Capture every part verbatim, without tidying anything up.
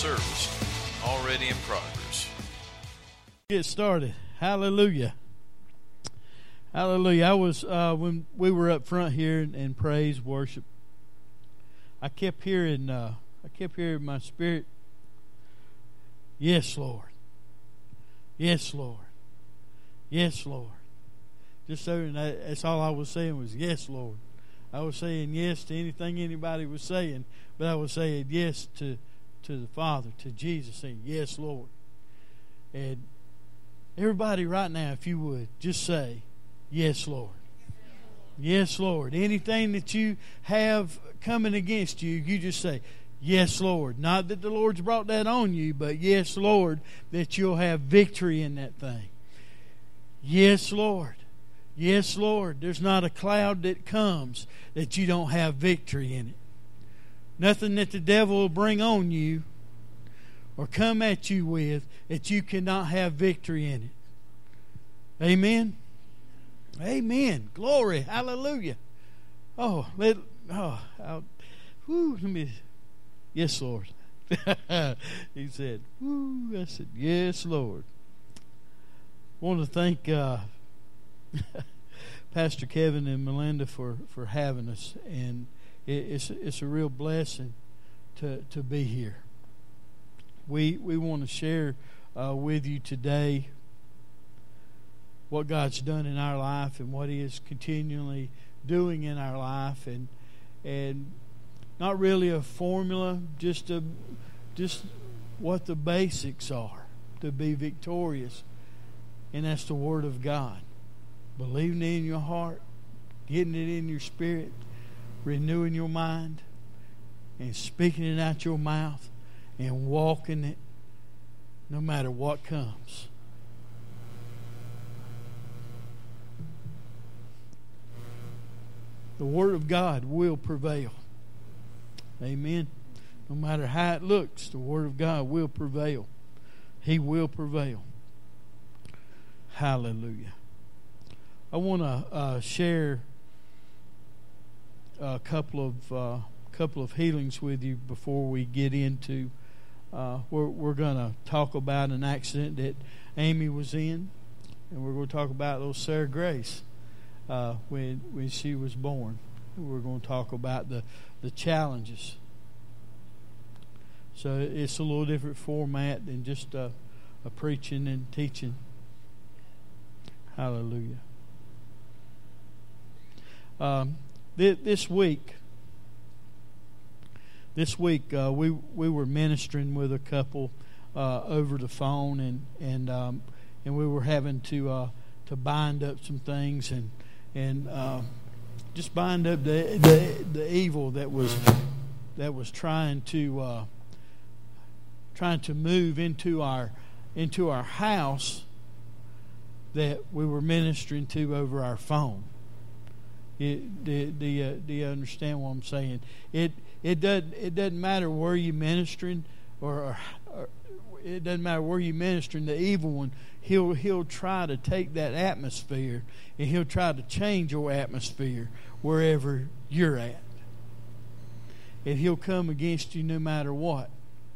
service already in progress. Get started. Hallelujah. Hallelujah. I was, uh, when we were up front here in, in praise, worship, I kept hearing, uh, I kept hearing in my spirit, yes, Lord. Yes, Lord. Yes, Lord. Just so, and that, that's all I was saying was, yes, Lord. I was saying yes to anything anybody was saying, but I was saying yes to, to the Father, to Jesus, saying, yes, Lord. And everybody right now, if you would, just say, yes, Lord. Yes, Lord. Anything that you have coming against you, you just say, yes, Lord. Not that the Lord's brought that on you, but yes, Lord, that you'll have victory in that thing. Yes, Lord. Yes, Lord. There's not a cloud that comes that you don't have victory in it. Nothing that the devil will bring on you or come at you with that you cannot have victory in it. Amen. Amen. Glory. Hallelujah. Oh, let oh, I'll, whoo, let me. Yes, Lord. He said, whoo. I said, yes, Lord. I want to thank uh, Pastor Kevin and Melinda for, for having us, and it, it's it's a real blessing to to be here. We we want to share uh, with you today what God's done in our life and what He is continually doing in our life, and and not really a formula, just a just what the basics are to be victorious. And that's the Word of God. Believing it in your heart, getting it in your spirit, renewing your mind, and speaking it out your mouth, and walking it no matter what comes. The Word of God will prevail. Amen. No matter how it looks, the Word of God will prevail. He will prevail. Hallelujah. I want to uh, share a couple of uh, couple of healings with you before we get into. Uh, we're we're going to talk about an accident that Amy was in, and we're going to talk about little Sarah Grace uh, when when she was born. We're going to talk about the the challenges. So it's a little different format than just uh, a preaching and teaching. Hallelujah. Um, th- this week, this week uh, we we were ministering with a couple uh, over the phone, and and um, and we were having to uh, to bind up some things and and uh, just bind up the, the the evil that was that was trying to uh, trying to move into our into our house that we were ministering to over our phone. It, do, do, you, do you understand what I'm saying? It it doesn't it doesn't matter where you're ministering, or, or, or it doesn't matter where you're ministering. The evil one, he'll he'll try to take that atmosphere, and he'll try to change your atmosphere wherever you're at, and he'll come against you no matter what.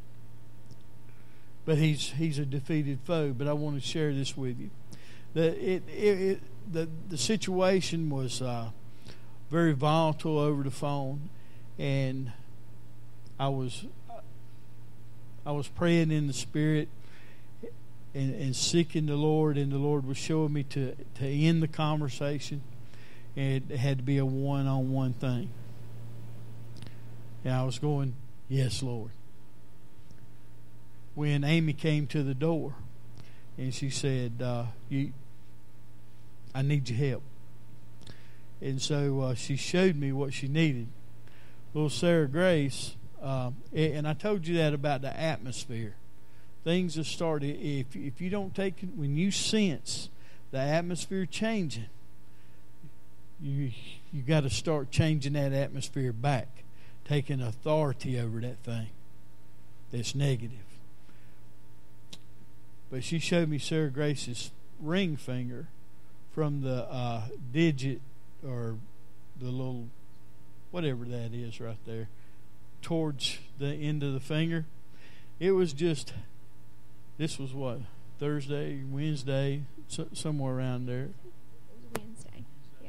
But he's he's a defeated foe. But I want to share this with you. The it, it, it the the situation was uh, very volatile over the phone, and I was I was praying in the Spirit and, and seeking the Lord, and the Lord was showing me to to end the conversation, and it had to be a one-on-one thing. And I was going, yes, Lord. When Amy came to the door, and she said, uh, "You, I need your help." And so uh, she showed me what she needed. Little Sarah Grace, uh, and I told you that about the atmosphere. Things have started. If if you don't take, when you sense the atmosphere changing, you you got to start changing that atmosphere back, taking authority over that thing that's negative. But she showed me Sarah Grace's ring finger from the uh, digit or the little, whatever that is right there, towards the end of the finger. it was just, this was what, Thursday, Wednesday, so, somewhere around there. It was Wednesday,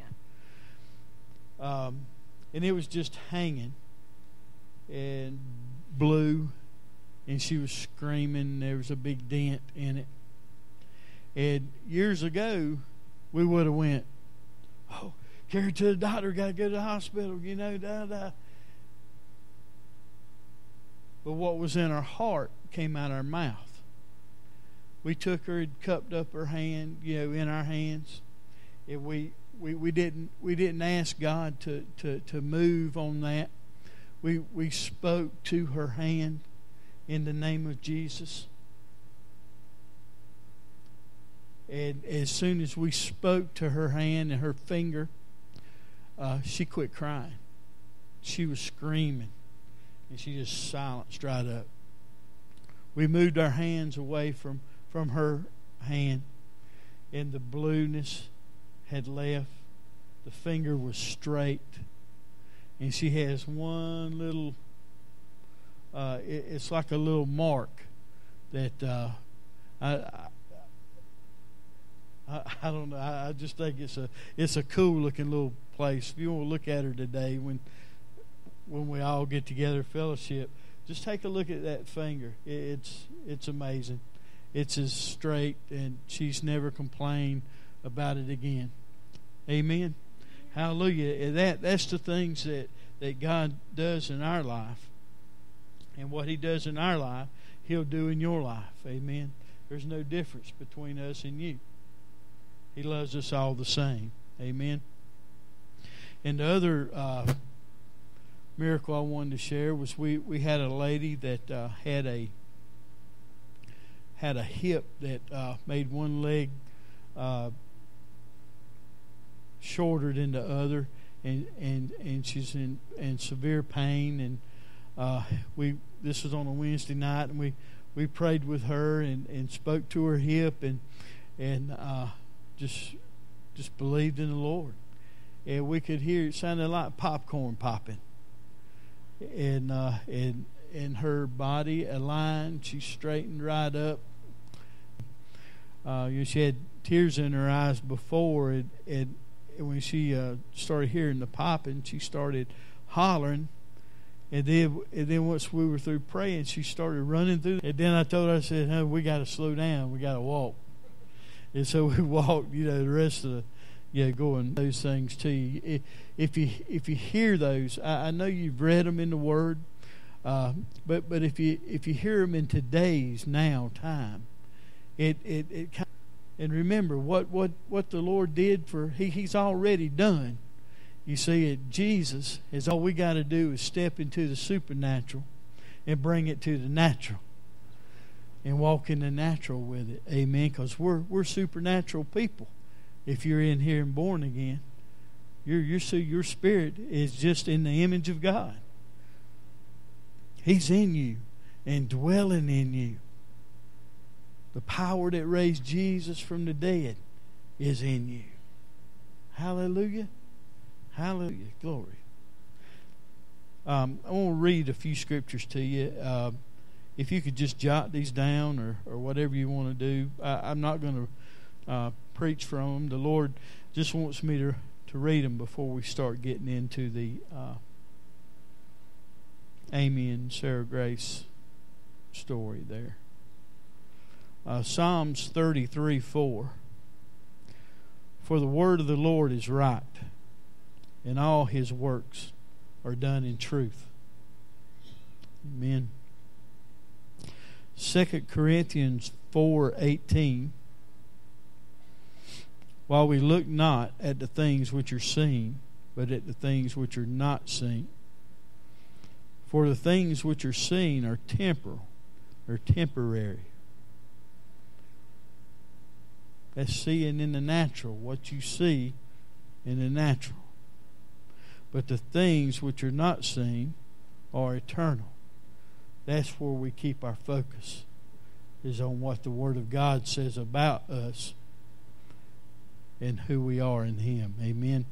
yeah. Um, and it was just hanging and blue, and she was screaming. There was a big dent in it. And years ago, we would have went, oh, carry her to the doctor, got to go to the hospital, you know, da da. But what was in our heart came out our mouth. We took her and cupped up her hand, you know, in our hands. And we, we, we didn't we didn't ask God to, to, to move on that. We we spoke to her hand in the name of Jesus. And as soon as we spoke to her hand and her finger, uh, she quit crying. She was screaming. And she just silenced right up. We moved our hands away from, from her hand, and the blueness had left. The finger was straight. And she has one little, uh, it, it's like a little mark that uh, I, I, I don't know. I, I just think it's a it's a cool looking little place. If you want to look at her today, when when we all get together, fellowship, just take a look at that finger. It, it's it's amazing. It's as straight, and she's never complained about it again. Amen. Hallelujah. That that's the things that, that God does in our life. And what He does in our life, He'll do in your life. Amen. There's no difference between us and you. He loves us all the same. Amen. And the other uh, miracle I wanted to share was we, we had a lady that uh, had a had a hip that uh, made one leg uh, shorter than the other, and and, and she's in, in severe pain. And uh, we this was on a Wednesday night, and we, we prayed with her and, and spoke to her hip, and and uh, just just believed in the Lord. And we could hear it sounded like popcorn popping. And uh, and and her body aligned. She straightened right up. Uh, you know, she had tears in her eyes before, and, and when she uh, started hearing the popping, she started hollering. And then, and then once we were through praying, she started running through. And then I told her, I said, "Hey, we got to slow down. We got to walk." And so we walked. You know, the rest of the. Yeah, going those things to you. If you if you hear those, I, I know you've read them in the Word, uh, but but if you if you hear them in today's now time, it it it kind of, and remember what, what, what the Lord did for he He's already done. You see, it Jesus is all we got to do is step into the supernatural, and bring it to the natural, and walk in the natural with it. Amen. Because we're we're supernatural people. If you're in here and born again, your your your spirit is just in the image of God. He's in you and dwelling in you. The power that raised Jesus from the dead is in you. Hallelujah. Hallelujah. Glory. Um, I want to read a few scriptures to you. Uh, if you could just jot these down, or, or whatever you want to do. I, I'm not going to uh, preach from them. The Lord just wants me to, to read them before we start getting into the uh, Amy and Sarah Grace story there. Uh, Psalms thirty-three four. For the word of the Lord is right, and all His works are done in truth. Amen. Second Corinthians four eighteen. While we look not at the things which are seen, but at the things which are not seen. For the things which are seen are temporal, are temporary. That's seeing in the natural, what you see in the natural. But the things which are not seen are eternal. That's where we keep our focus, is on what the Word of God says about us and who we are in Him. Amen.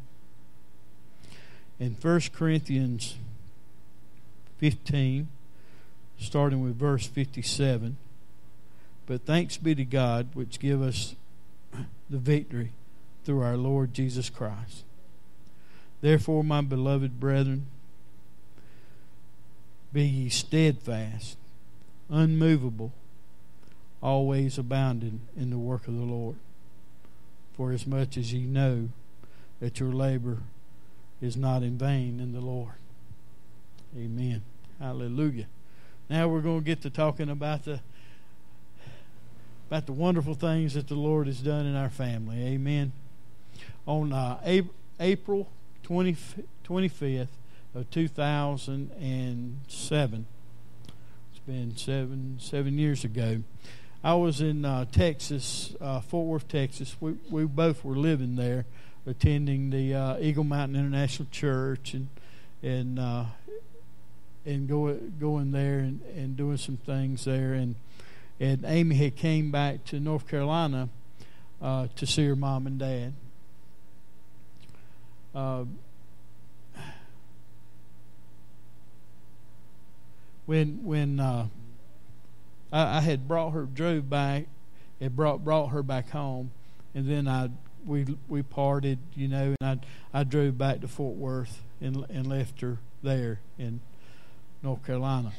In First Corinthians fifteen, starting with verse fifty-seven. But thanks be to God, which give us the victory through our Lord Jesus Christ. Therefore, my beloved brethren, be ye steadfast, unmovable, always abounding in the work of the Lord. For as much as ye know that your labor is not in vain in the Lord. Amen. Hallelujah. Now we're going to get to talking about the about the wonderful things that the Lord has done in our family. Amen. On uh, April twenty-fifth of two thousand seven, it's been seven seven years ago, I was in uh, Texas, uh, Fort Worth, Texas. We we both were living there, attending the uh, Eagle Mountain International Church, and and uh, and going going there and, and doing some things there. And and Amy had came back to North Carolina uh, to see her mom and dad. Uh, when when uh, I, I had brought her, drove back, and brought brought her back home, and then I we we parted, you know, and I I drove back to Fort Worth and and left her there in North Carolina.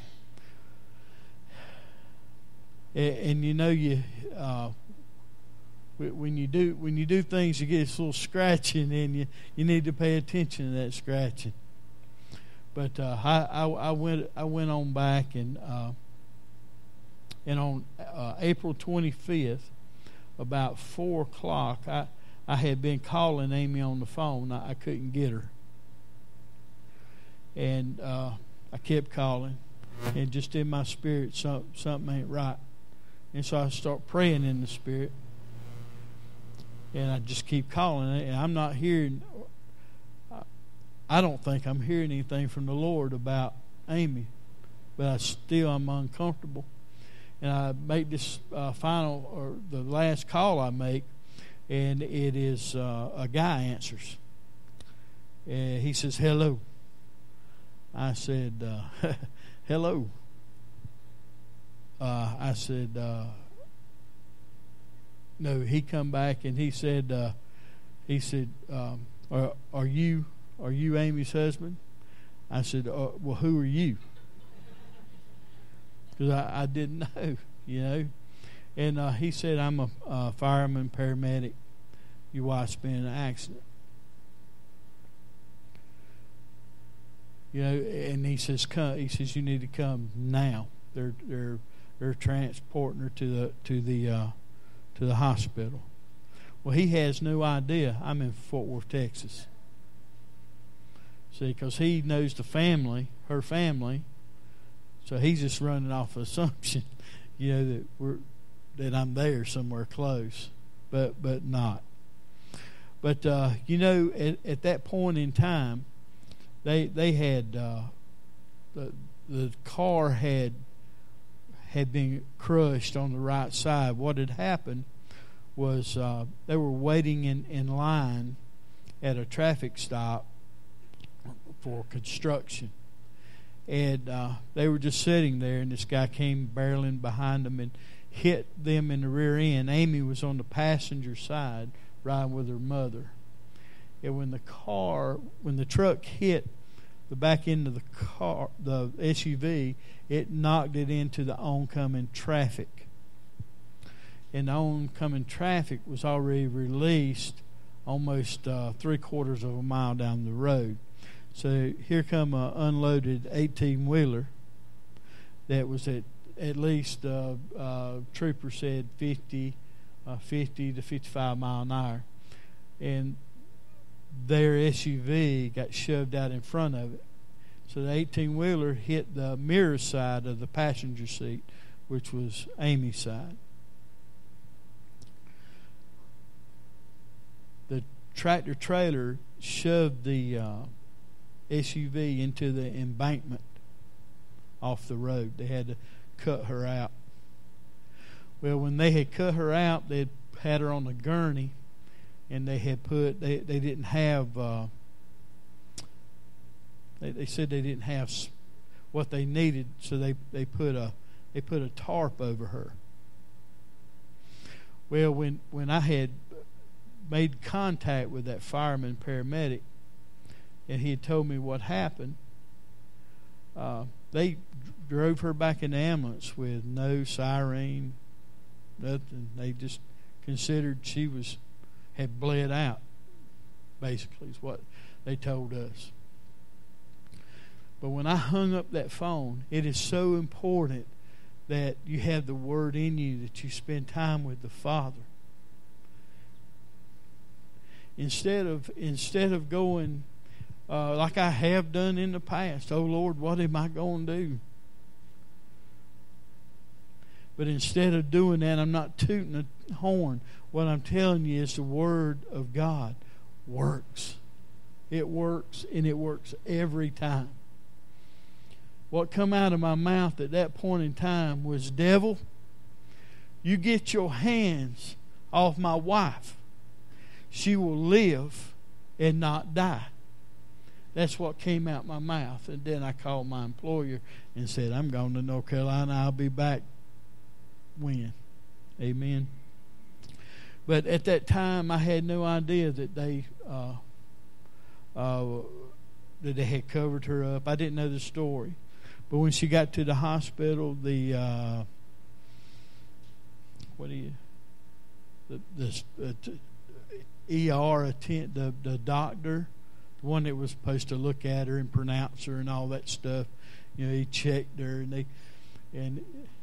And, and you know, you uh, when you do when you do things, you get this little scratching, and you you need to pay attention to that scratching. But uh, I, I I went I went on back, and uh, and on uh, April twenty-fifth, about four o'clock, I I had been calling Amy on the phone. I, I couldn't get her, and uh, I kept calling, and just in my spirit, some, something ain't right. And so I start praying in the spirit, and I just keep calling it, and I'm not hearing. I don't think I'm hearing anything from the Lord about Amy, but I still am uncomfortable. And I make this uh, final, or the last call I make, and it is uh, a guy answers. And he says, "Hello." I said, uh, "Hello." Uh, I said, uh, "No." He come back and he said, uh, "He said, um, are, are you are you Amy's husband?" I said, uh, "Well, who are you?" Because I, I didn't know, you know. And uh, he said, "I'm a uh, fireman, paramedic. Your wife's been in an accident." You know, and he says, "Come." He says, "You need to come now. They're they're they're transporting her to the to the uh, to the hospital." Well, he has no idea I'm in Fort Worth, Texas. See, because he knows the family, her family, so he's just running off the assumption, you know, that we're that I'm there somewhere close, but but not. But uh, you know, at, at that point in time, they they had uh, the the car had had been crushed on the right side. What had happened was uh, they were waiting in, in line at a traffic stop for construction, and uh, they were just sitting there, and this guy came barreling behind them and hit them in the rear end. Amy was on the passenger side riding with her mother, and when the car when the truck hit the back end of the car, the S U V, it knocked it into the oncoming traffic. And the oncoming traffic was already released almost uh, three quarters of a mile down the road. So here come an unloaded eighteen-wheeler that was at at least, uh, uh, trooper said, fifty, uh, fifty to fifty-five mile an hour. And their S U V got shoved out in front of it. So the eighteen-wheeler hit the mirror side of the passenger seat, which was Amy's side. The tractor-trailer shoved the uh, S U V into the embankment off the road. They had to cut her out. Well, when they had cut her out, they had had her on a gurney, and they had put, they, they didn't have, uh, they, they said they didn't have what they needed, so they, they put a they put a tarp over her. Well, when when I had made contact with that fireman paramedic, and he had told me what happened, uh, they drove her back in the ambulance with no siren, nothing. They just considered she was had bled out, basically, is what they told us. But when I hung up that phone, it is so important that you have the Word in you, that you spend time with the Father. Instead of instead of going uh, like I have done in the past, oh Lord, what am I going to do? But instead of doing that, I'm not tooting a horn. What I'm telling you is the Word of God works. It works, and it works every time. What come out of my mouth at that point in time was, devil, you get your hands off my wife. She will live and not die. That's what came out my mouth. And then I called my employer and said, I'm going to North Carolina. I'll be back when? Amen. But at that time, I had no idea that they uh, uh, that they had covered her up. I didn't know the story. But when she got to the hospital, the uh, what do you the the uh, t- E R attend the the doctor, the one that was supposed to look at her and pronounce her and all that stuff, you know, he checked her and they and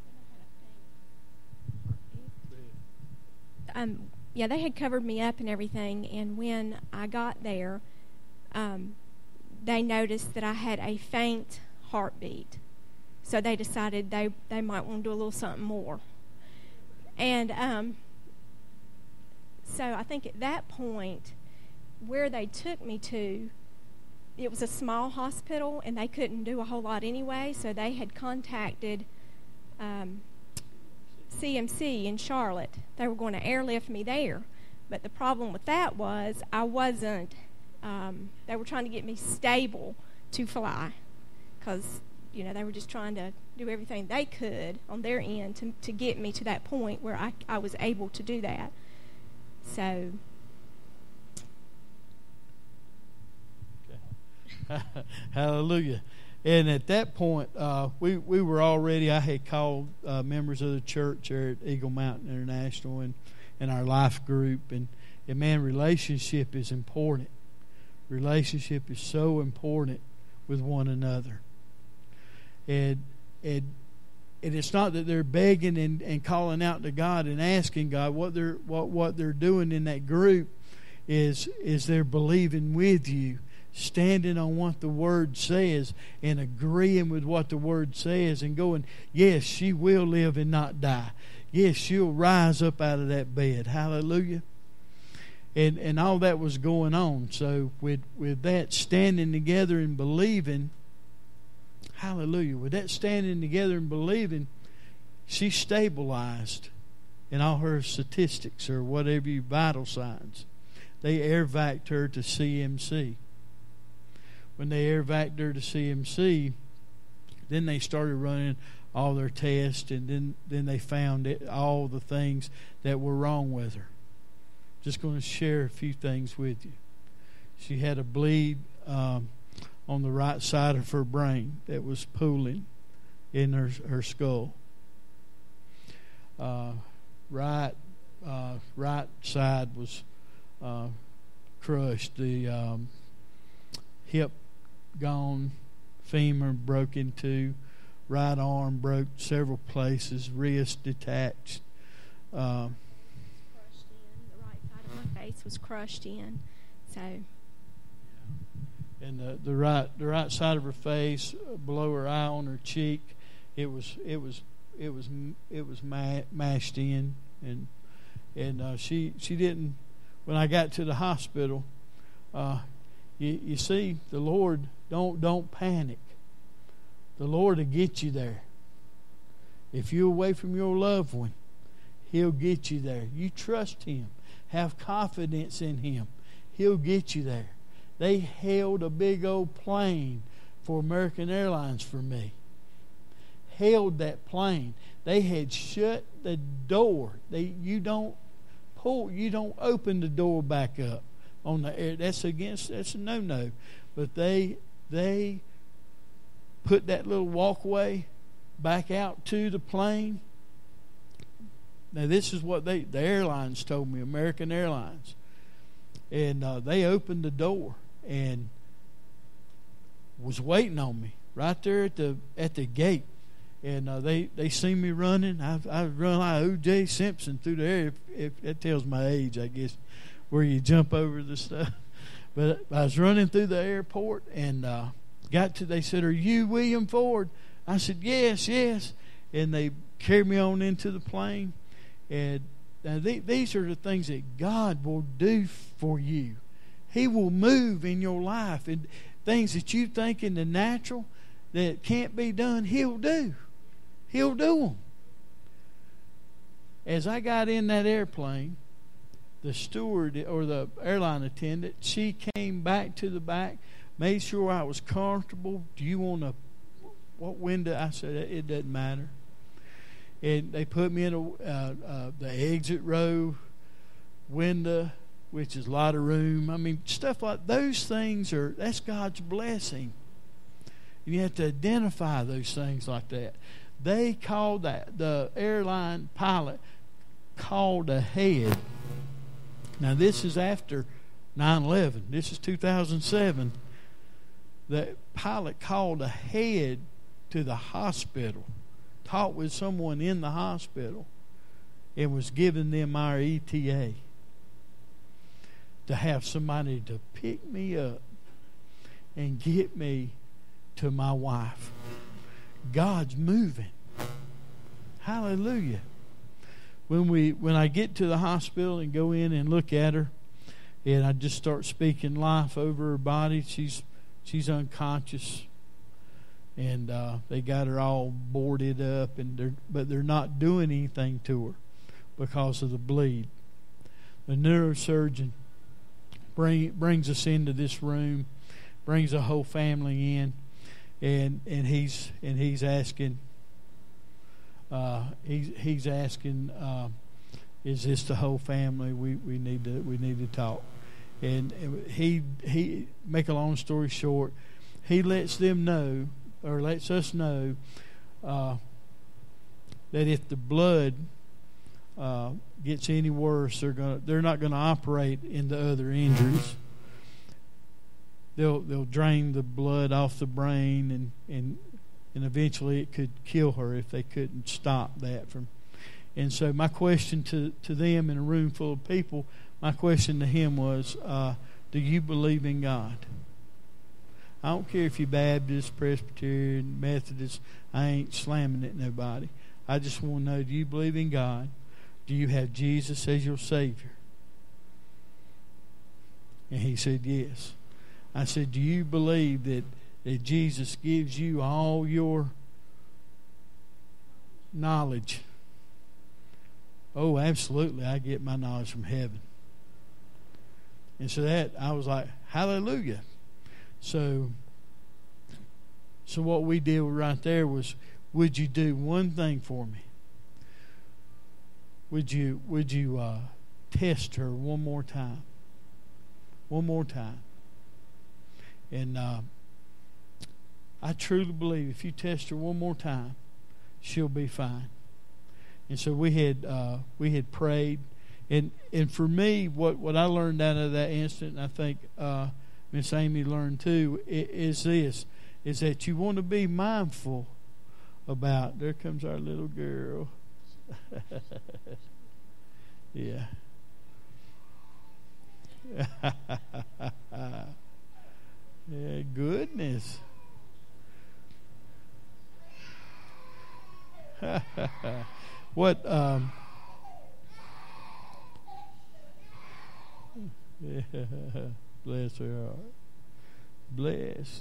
um yeah they had covered me up and everything, and when I got there, um, they noticed that I had a faint heartbeat, so they decided they they might want to do a little something more. And um so I think at that point, where they took me to, it was a small hospital and they couldn't do a whole lot anyway, so they had contacted um, C M C in Charlotte. They were going to airlift me there, but the problem with that was I wasn't um, they were trying to get me stable to fly, because you know they were just trying to do everything they could on their end to to get me to that point where I, I was able to do that. So hallelujah. And at that point, uh, we, we were already, I had called uh, members of the church there at Eagle Mountain International and, and our life group. And, and man, relationship is important. Relationship is so important with one another. And and and it's not that they're begging and, and calling out to God and asking God. What they're what, what they're doing in that group is is they're believing with you, standing on what the Word says and agreeing with what the Word says and going, yes, she will live and not die. Yes, she'll rise up out of that bed. Hallelujah. And and all that was going on. So with, with that standing together and believing, hallelujah, with that standing together and believing, she stabilized in all her statistics or whatever you vital signs. They air vac'd her to C M C. When they air vac'd her to C M C, then they started running all their tests, and then, then they found it, all the things that were wrong with her. Just going to share a few things with you. She had a bleed um, on the right side of her brain that was pooling in her her skull. Uh, right uh, right side was uh, crushed. The um, hip gone, femur broke in two, right arm broke several places, wrist detached. Uh, crushed in. The right side of my face was crushed in. So. And the, the right the right side of her face, below her eye, on her cheek, it was it was it was it was ma- mashed in, and and uh, she she didn't. When I got to the hospital, uh, you you see, the Lord don't don't panic. The Lord will get you there. If you're away from your loved one, He'll get you there. You trust Him, have confidence in Him. He'll get you there. They held a big old plane for American Airlines for me. Held that plane. They had shut the door. They you don't pull, you don't open the door back up on the air. That's against. That's a no-no. But they they put that little walkway back out to the plane. Now this is what they the airlines told me, American Airlines, and uh, they opened the door and was waiting on me right there at the at the gate. And uh, they, they see me running. I I run like O J Simpson through the air. If, if that tells my age, I guess, where you jump over the stuff. But I was running through the airport and uh, got to. They said, "Are you William Ford?" I said, "Yes, yes." And they carried me on into the plane. And now th- these are the things that God will do for you. He will move in your life, and things that you think in the natural that can't be done, He'll do. He'll do them. As I got in that airplane, the steward or the airline attendant, she came back to the back, made sure I was comfortable. Do you want to, what window? I said, it doesn't matter. And they put me in a, uh, uh, the exit row window, which is a lot of room. I mean, stuff like those things are, that's God's blessing. And you have to identify those things like that. They called that, the airline pilot called ahead. Now, this is after nine eleven. This is two thousand seven. The pilot called ahead to the hospital, talked with someone in the hospital, and was giving them our E T A to have somebody to pick me up and get me to my wife. God's moving. Hallelujah. When we when I get to the hospital and go in and look at her, and I just start speaking life over her body, she's she's unconscious, and uh, they got her all boarded up, and they're but they're not doing anything to her because of the bleed. The neurosurgeon bring brings us into this room, brings the whole family in. And and he's and he's asking, uh, he's he's asking, uh, is this the whole family? We, we need to we need to talk. And he he make a long story short, he lets them know or lets us know uh, that if the blood uh, gets any worse, they're gonna they're not going to operate in the other injuries. They'll they'll drain the blood off the brain, and, and and eventually it could kill her if they couldn't stop that from. And so my question to, to them in a room full of people, my question to him was, uh, do you believe in God? I don't care if you're Baptist, Presbyterian, Methodist. I ain't slamming at nobody. I just want to know, do you believe in God? Do you have Jesus as your Savior? And he said, yes. I said, do you believe that, that Jesus gives you all your knowledge? Oh, absolutely. I get my knowledge from heaven. And so that, I was like, hallelujah. So, so what we did right there was, would you do one thing for me? Would you, would you uh, test her one more time? One more time. And uh, I truly believe if you test her one more time, she'll be fine. And so we had uh, we had prayed, and and for me, what, what I learned out of that instant, and I think uh, Miss Amy learned too, is this: is that you want to be mindful about. There comes our little girl. Yeah. Yeah, goodness. What um yeah, bless her heart. Bless.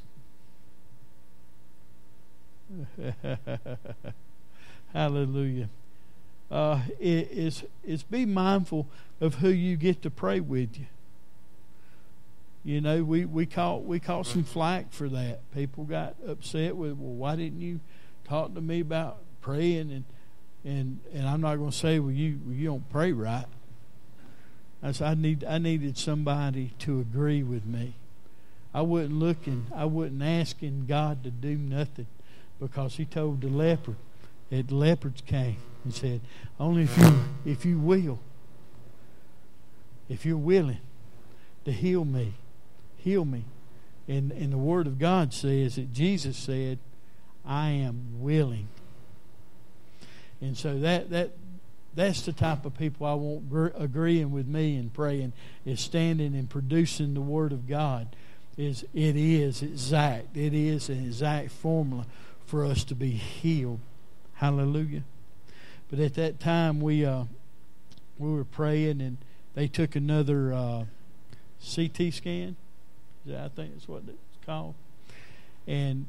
Hallelujah. Uh it is it's be mindful of who you get to pray with you. You know, we, we caught we caught some flack for that. People got upset with, well, why didn't you talk to me about praying? And and, and I'm not going to say, well, you well, you don't pray right. I said, I need I needed somebody to agree with me. I wasn't looking, I wasn't asking God to do nothing, because He told the leopard, that the leopards came and said, only if you if you will, if you're willing to heal me, heal me. And and the Word of God says that Jesus said, I am willing. And so that that that's the type of people I want gr- agreeing with me and praying, is standing and producing the Word of God. Is it is exact. It is an exact formula for us to be healed. Hallelujah. But at that time we uh, we were praying, and they took another uh, C T scan. I think that's what it's called. And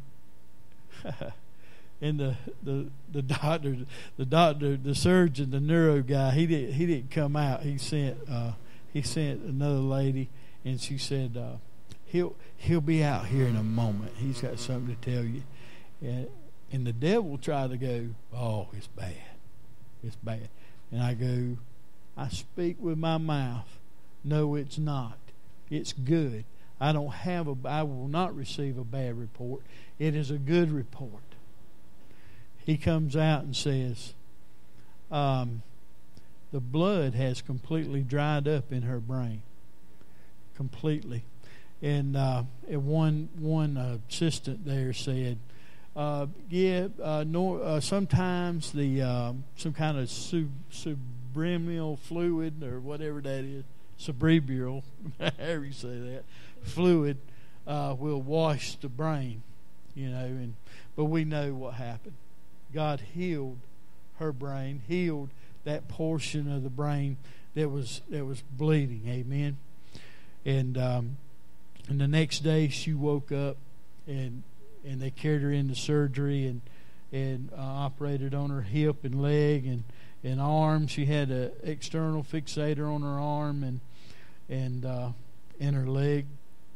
and the, the the doctor, the doctor, the surgeon, the neuro guy, he didn't he didn't come out. He sent uh, he sent another lady, and she said, uh, he'll he'll be out here in a moment. He's got something to tell you. And and the devil tried to go, oh, it's bad, it's bad. And I go, I speak with my mouth. No, it's not. It's good. I don't have a. I will not receive a bad report. It is a good report. He comes out and says, um, the blood has completely dried up in her brain, completely. And, uh, and one one uh, assistant there said, uh, yeah, uh, nor, uh, sometimes the uh, some kind of sub, subliminal fluid or whatever that is, cerebral, however you say that, fluid uh, will wash the brain, you know. And but we know what happened. God healed her brain, healed that portion of the brain that was that was bleeding. Amen. And um, and the next day she woke up, and and they carried her into surgery and and uh, operated on her hip and leg and, and arm. She had an external fixator on her arm and and uh, and her leg.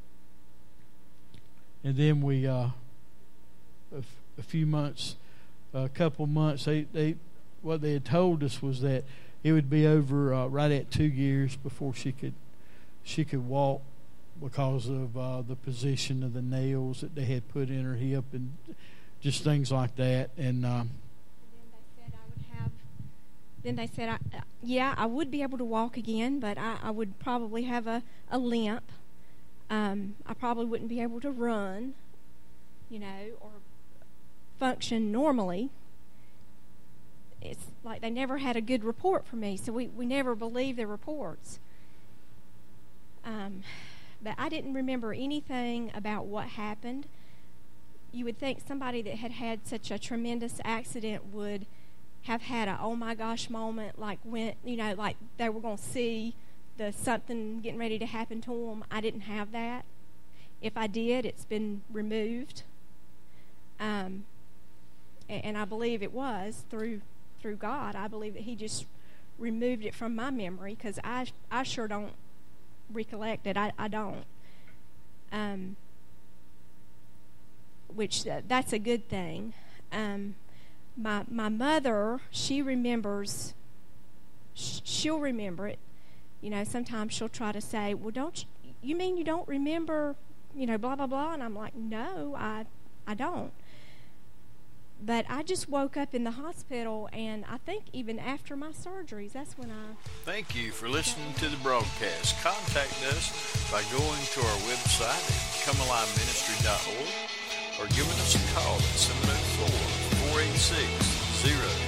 And then we uh, a, f- a few months. A couple months, they, they what they had told us was that it would be over uh, right at two years before she could she could walk, because of uh, the position of the nails that they had put in her hip and just things like that. And, um, and then they said I would have. Then they said, I, uh, yeah, I would be able to walk again, but I, I would probably have a a limp. Um, I probably wouldn't be able to run, you know, or function normally. It's like they never had a good report for me, so we, we never believed their reports. Um, but I didn't remember anything about what happened. You would think somebody that had had such a tremendous accident would have had a oh my gosh moment, like when, you know, like they were going to see the something getting ready to happen to them. I didn't have that. If I did, it's been removed. Um, and I believe it was through through God. I believe that He just removed it from my memory, because I I sure don't recollect it. I, I don't. Um, which uh, that's a good thing. Um, my my mother, she remembers. Sh- she'll remember it. You know, sometimes she'll try to say, "Well, don't you, you mean you don't remember? You know, blah blah blah." And I'm like, "No, I I don't." But I just woke up in the hospital, and I think even after my surgeries, that's when I... Thank you for listening to the broadcast. Contact us by going to our website at come alive ministry dot org or giving us a call at seven oh four, four eight six, zero